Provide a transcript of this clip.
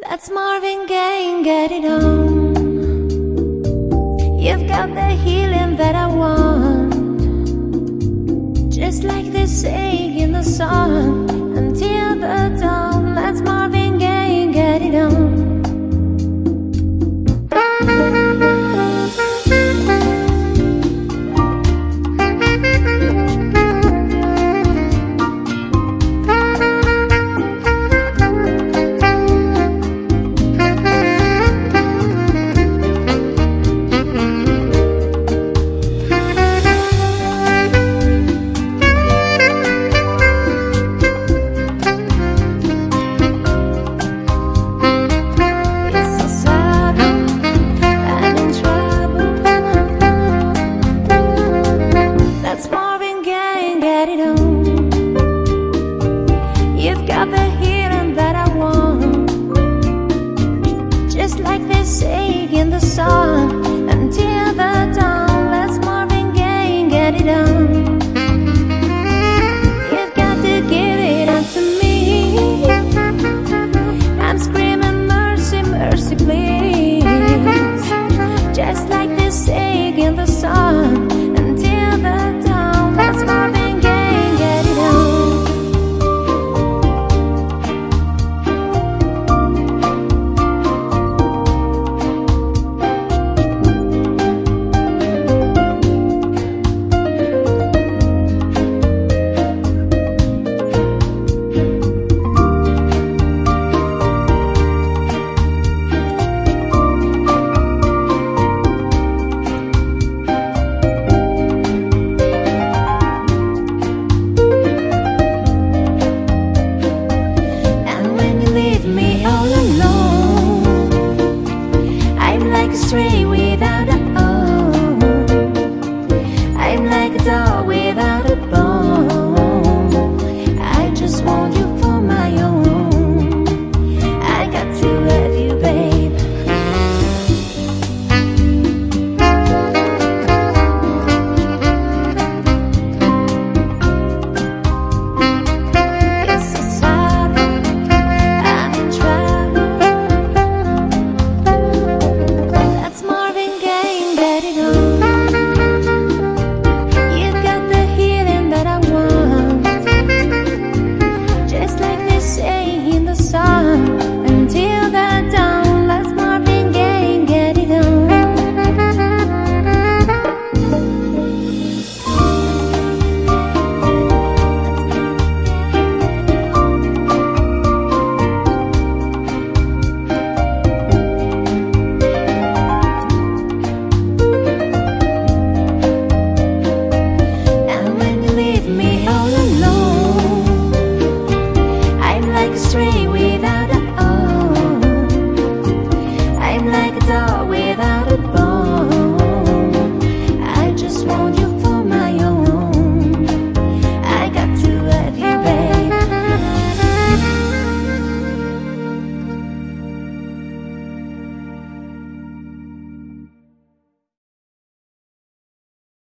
That's Marvin Gaye, get it on. You've got the healing that I want, just like they say in the song, until the dawn. That's Marvin Gaye, get it on. You've got the healing that I want, just like they say in the song, until the dawn. Let's Marvin Gaye, get it on. You've got to give it up to me. I'm screaming mercy, mercy, please, just like they say in the song, until the dawn. Let's Marvin Gaye, get it on. Stray without a home, I'm like a dog without a bone. I just want you for my own. I got to love you, babe. It's so sad, I'm in trouble. Marvin Gaye, get it on. You've got the healing that I want, just like they say in the song, until the dawn. Let's Marvin Gaye, get it on. Stray without a home, I'm like a dog without a